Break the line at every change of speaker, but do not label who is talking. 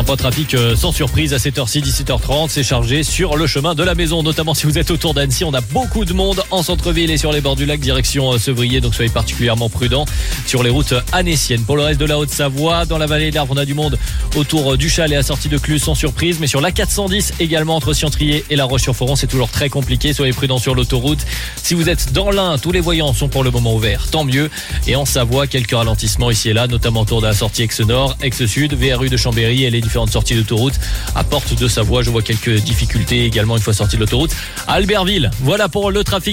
Un point de trafic sans surprise à 7h06, 17h30. C'est chargé sur le chemin de la maison, notamment si vous êtes autour d'Annecy. On a beaucoup de monde en centre-ville et sur les bords du lac, direction Sevrier. Donc soyez particulièrement prudents sur les routes annéciennes. Pour le reste de la Haute-Savoie, dans la vallée de l'Arve, on a du monde autour du Chalet à sortie de Cluse sans surprise. Mais sur la 410 également entre Ciantrier et La Roche-sur-Foron, c'est toujours très compliqué. Soyez prudents sur l'autoroute. Si vous êtes dans l'Ain, tous les voyants sont pour le moment ouverts. Tant mieux. Et en Savoie, quelques ralentissements ici et là, notamment autour de la sortie Aix-Nord, Aix-Sud, VRU de Chambéry et les différentes sorties d'autoroute. À Porte de Savoie, je vois quelques difficultés également une fois sorti de l'autoroute. À Albertville, voilà pour le trafic.